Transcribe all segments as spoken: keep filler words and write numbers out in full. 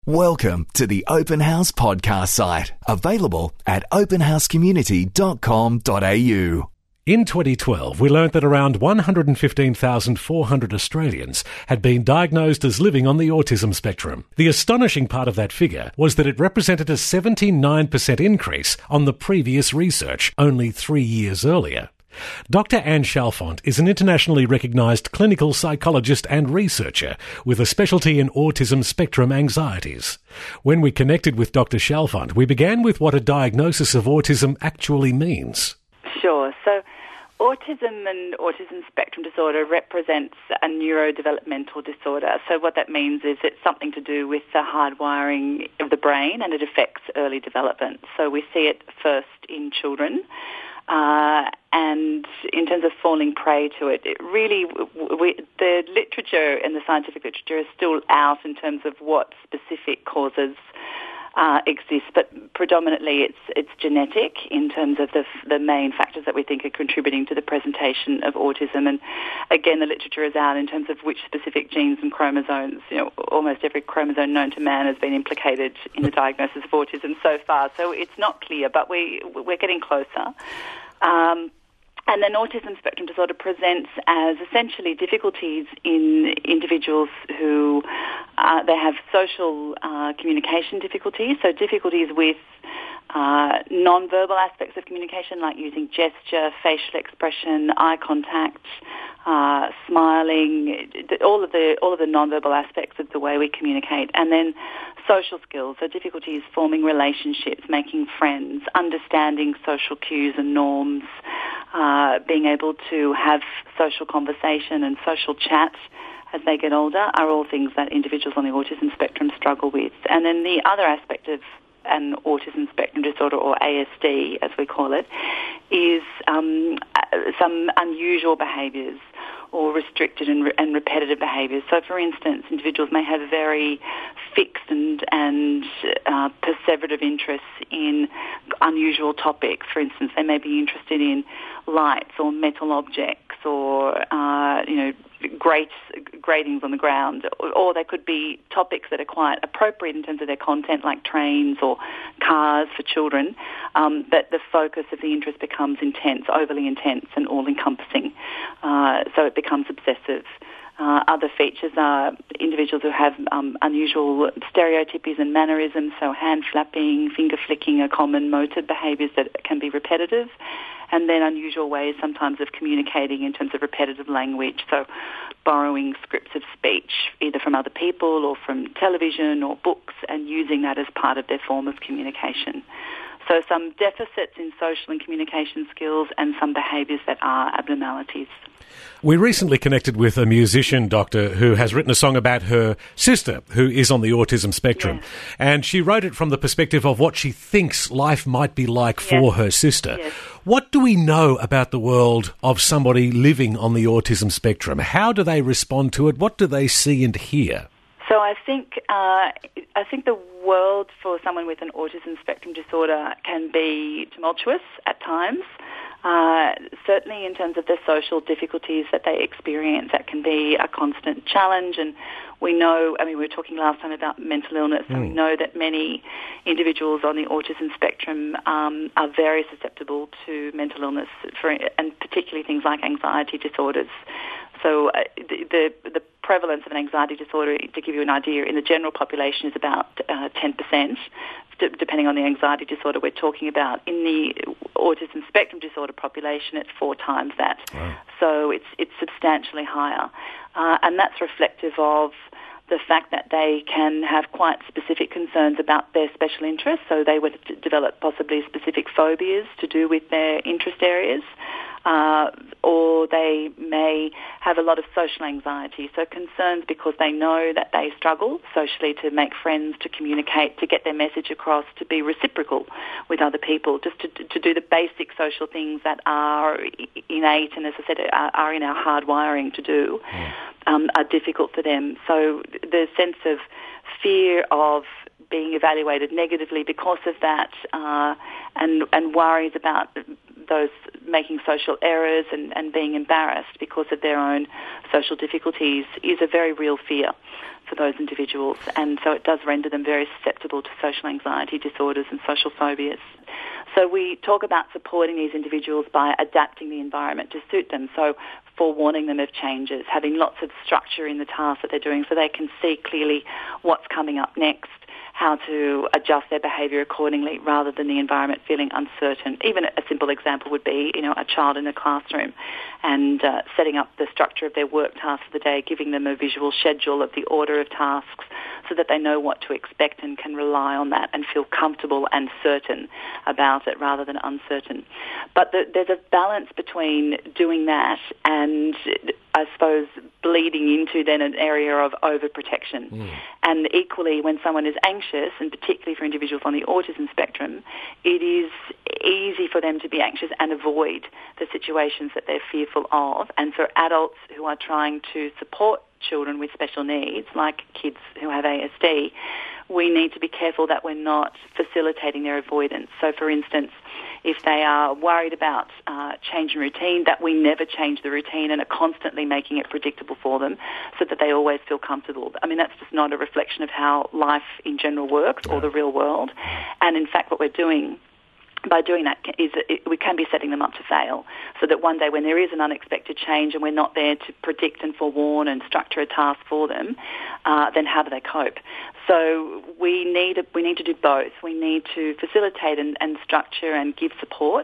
Welcome to the Open House podcast site, available at open house community dot com dot a u. In twenty twelve, we learnt that around one hundred fifteen thousand four hundred Australians had been diagnosed as living on the autism spectrum. The astonishing part of that figure was that it represented a seventy-nine percent increase on the previous research only three years earlier. Doctor Anne Chalfant is an internationally recognised clinical psychologist and researcher with a specialty in autism spectrum anxieties. When we connected with Doctor Chalfant, we began with what a diagnosis of autism actually means. Sure. So autism and autism spectrum disorder represents a neurodevelopmental disorder. So what that means is it's something to do with the hardwiring of the brain, and it affects early development. So we see it first in children. Uh, and in terms of falling prey to it, it really, we, the literature and the scientific literature is still out in terms of what specific causes uh, exist, but predominantly it's it's genetic in terms of the the main factors that we think are contributing to the presentation of autism. And again, the literature is out in terms of which specific genes and chromosomes. You know, almost every chromosome known to man has been implicated in the diagnosis of autism so far. So it's not clear, but we we're getting closer. Um, and then autism spectrum disorder presents as essentially difficulties in individuals who uh, they have social uh, communication difficulties, so difficulties with uh, non-verbal aspects of communication like using gesture, facial expression, eye contact, uh, smiling, all of the all of the non-verbal aspects of the way we communicate, and then social skills, so difficulties forming relationships, making friends, understanding social cues and norms, uh, being able to have social conversation and social chat as they get older are all things that individuals on the autism spectrum struggle with. And then the other aspect of an autism spectrum disorder, or A S D as we call it, is um, some unusual behaviours or restricted and, re- and repetitive behaviours. So, for instance, individuals may have very fixed and, and uh, perseverative interests in unusual topics. For instance, they may be interested in lights or metal objects or, uh, you know, grates, gratings on the ground, or, or they could be topics that are quite appropriate in terms of their content, like trains or cars for children, um, but the focus of the interest becomes intense, overly intense and all-encompassing, uh, so it becomes obsessive. Uh, other features are individuals who have um, unusual stereotypies and mannerisms, so hand flapping, finger flicking are common motor behaviours that can be repetitive, and then unusual ways sometimes of communicating in terms of repetitive language, so borrowing scripts of speech either from other people or from television or books and using that as part of their form of communication. So some deficits in social and communication skills and some behaviours that are abnormalities. We recently connected with a musician, Doctor, who has written a song about her sister, who is on the autism spectrum. Yes. And she wrote it from the perspective of what she thinks life might be like for yes. her sister. Yes. What do we know about the world of somebody living on the autism spectrum? How do they respond to it? What do they see and hear? So I think uh, I think the world for someone with an autism spectrum disorder can be tumultuous at times. Uh, certainly in terms of the social difficulties that they experience, that can be a constant challenge. And we know, I mean, we were talking last time about mental illness, mm. and we know that many individuals on the autism spectrum um, are very susceptible to mental illness, for, and particularly things like anxiety disorders. So uh, the, the the prevalence of an anxiety disorder, to give you an idea, in the general population is about uh, ten percent, d- depending on the anxiety disorder we're talking about. In the autism spectrum disorder population, it's four times that. Wow. So it's it's substantially higher. Uh, and that's reflective of the fact that they can have quite specific concerns about their special interests, so they would d- develop possibly specific phobias to do with their interest areas. Uh, or they may have a lot of social anxiety, so concerns because they know that they struggle socially to make friends, to communicate, to get their message across, to be reciprocal with other people, just to, to do the basic social things that are innate and, as I said, are, are in our hardwiring to do, yeah. um, are difficult for them. So the sense of fear of being evaluated negatively because of that, uh, and and worries about those making social errors and, and being embarrassed because of their own social difficulties is a very real fear for those individuals, and so it does render them very susceptible to social anxiety disorders and social phobias. So we talk about supporting these individuals by adapting the environment to suit them, so forewarning them of changes, having lots of structure in the tasks that they're doing so they can see clearly what's coming up next, how to adjust their behaviour accordingly rather than the environment feeling uncertain. Even a simple example would be, you know, a child in a classroom and uh, setting up the structure of their work tasks for the day, giving them a visual schedule of the order of tasks so that they know what to expect and can rely on that and feel comfortable and certain about it rather than uncertain. But the, there's a balance between doing that and, I suppose, bleeding into then an area of overprotection. Mm. And equally, when someone is anxious, and particularly for individuals on the autism spectrum, it is easy for them to be anxious and avoid the situations that they're fearful of. And for adults who are trying to support children with special needs, like kids who have A S D, we need to be careful that we're not facilitating their avoidance. So, for instance, if they are worried about uh, change in routine, that we never change the routine and are constantly making it predictable for them so that they always feel comfortable. I mean, that's just not a reflection of how life in general works or the real world. And in fact, what we're doing by doing that is it, we can be setting them up to fail, so that one day when there is an unexpected change and we're not there to predict and forewarn and structure a task for them, uh, then how do they cope? So we need a, we need to do both. We need to facilitate and, and structure and give support,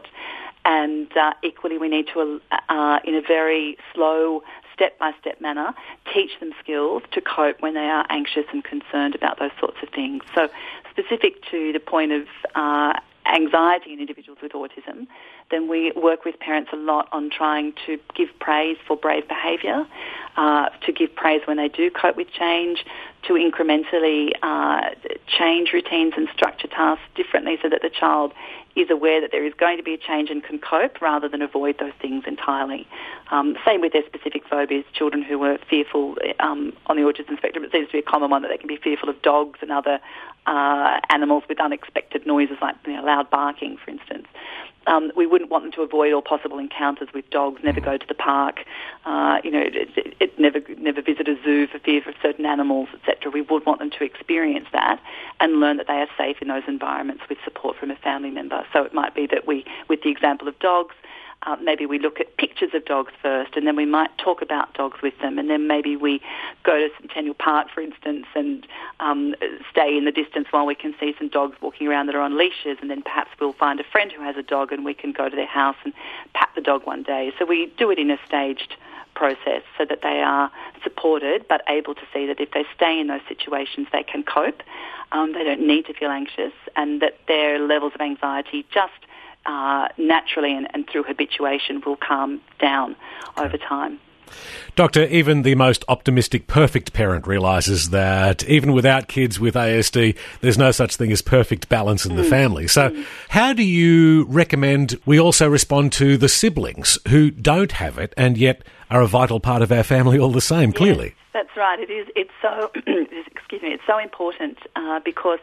and uh, equally we need to, uh, in a very slow, step-by-step manner, teach them skills to cope when they are anxious and concerned about those sorts of things. So specific to the point of uh, anxiety in individuals with autism, then we work with parents a lot on trying to give praise for brave behaviour, uh, to give praise when they do cope with change, to incrementally uh, change routines and structure tasks differently so that the child is aware that there is going to be a change and can cope rather than avoid those things entirely. Um, same with their specific phobias. Children who are fearful um, on the autism spectrum, it seems to be a common one that they can be fearful of dogs and other uh, animals with unexpected noises like, you know, loud barking, for instance. Um, we wouldn't want them to avoid all possible encounters with dogs, never go to the park, uh, you know, it, it, it never never visit a zoo for fear of certain animals, et cetera. We would want them to experience that and learn that they are safe in those environments with support from a family member. So it might be that we, with the example of dogs, Uh, maybe we look at pictures of dogs first, and then we might talk about dogs with them, and then maybe we go to Centennial Park, for instance, and um, stay in the distance while we can see some dogs walking around that are on leashes, and then perhaps we'll find a friend who has a dog and we can go to their house and pat the dog one day. So we do it in a staged process so that they are supported but able to see that if they stay in those situations they can cope, um, they don't need to feel anxious, and that their levels of anxiety just Uh, naturally and, and through habituation will calm down over time. Doctor, even the most optimistic, perfect parent realises that even without kids with A S D, there's no such thing as perfect balance in the mm. family. So mm. how do you recommend we also respond to the siblings who don't have it and yet are a vital part of our family all the same, clearly? Yes, that's right. It is. It's so, excuse me, it's so important uh, because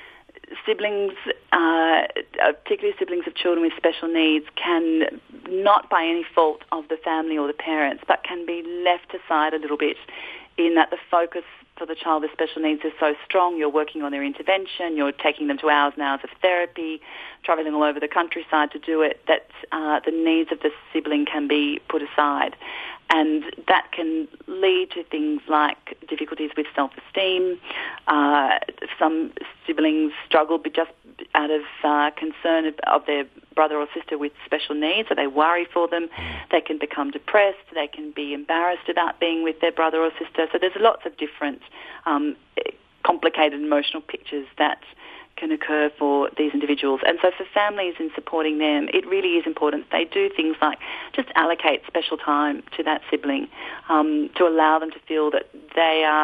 siblings, uh, particularly siblings of children with special needs, can, not by any fault of the family or the parents, but can be left aside a little bit in that the focus for the child with special needs is so strong. You're working on their intervention, you're taking them to hours and hours of therapy, travelling all over the countryside to do it, that uh, the needs of the sibling can be put aside. And that can lead to things like difficulties with self-esteem. Uh, some siblings struggle just out of uh, concern of, of their brother or sister with special needs, so they worry for them. They can become depressed. They can be embarrassed about being with their brother or sister. So there's lots of different um, complicated emotional pictures that can occur for these individuals. And so for families in supporting them, it really is important that they do things like just allocate special time to that sibling, um, to allow them to feel that they are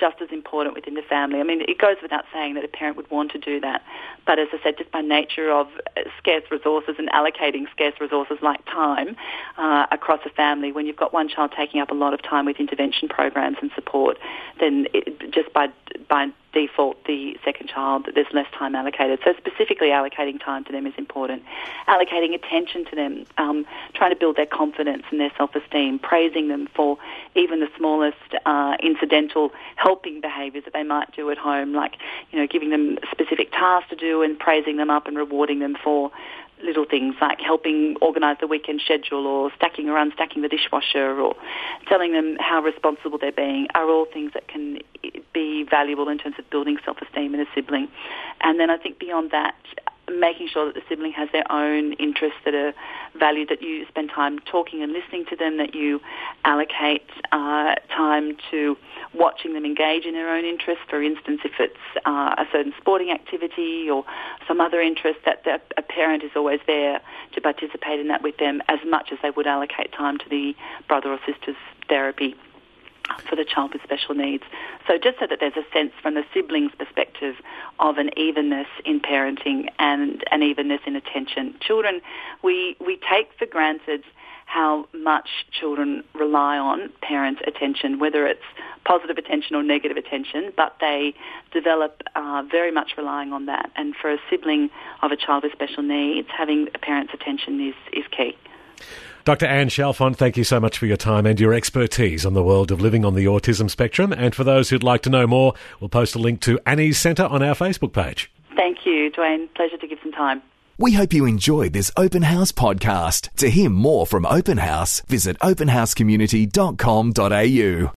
just as important within the family. I mean, it goes without saying that a parent would want to do that. But as I said, just by nature of scarce resources and allocating scarce resources like time uh, across a family, when you've got one child taking up a lot of time with intervention programs and support, then it, just by by default, the second child, there's less time allocated. So specifically allocating time to them is important. Allocating attention to them, um, trying to build their confidence and their self-esteem, praising them for even the smallest uh, incidental helping behaviours that they might do at home, like, you know, giving them specific tasks to do and praising them up and rewarding them for little things like helping organise the weekend schedule or stacking or unstacking the dishwasher or telling them how responsible they're being are all things that can be valuable in terms of building self-esteem in a sibling. And then I think beyond that, making sure that the sibling has their own interests that are valued, that you spend time talking and listening to them, that you allocate uh, time to watching them engage in their own interests. For instance, if it's uh, a certain sporting activity or some other interest, that the, a parent is always there to participate in that with them as much as they would allocate time to the brother or sister's therapy for the child with special needs. So just so that there's a sense from the siblings' perspective of an evenness in parenting and an evenness in attention. Children, we, we take for granted how much children rely on parent attention, whether it's positive attention or negative attention, but they develop uh, very much relying on that. And for a sibling of a child with special needs, having a parent's attention is, is key. Doctor Anne Chalfant, thank you so much for your time and your expertise on the world of living on the autism spectrum. And for those who'd like to know more, we'll post a link to Annie's Centre on our Facebook page. Thank you, Dwayne. Pleasure to give some time. We hope you enjoyed this Open House podcast. To hear more from Open House, visit open house community dot com dot a u.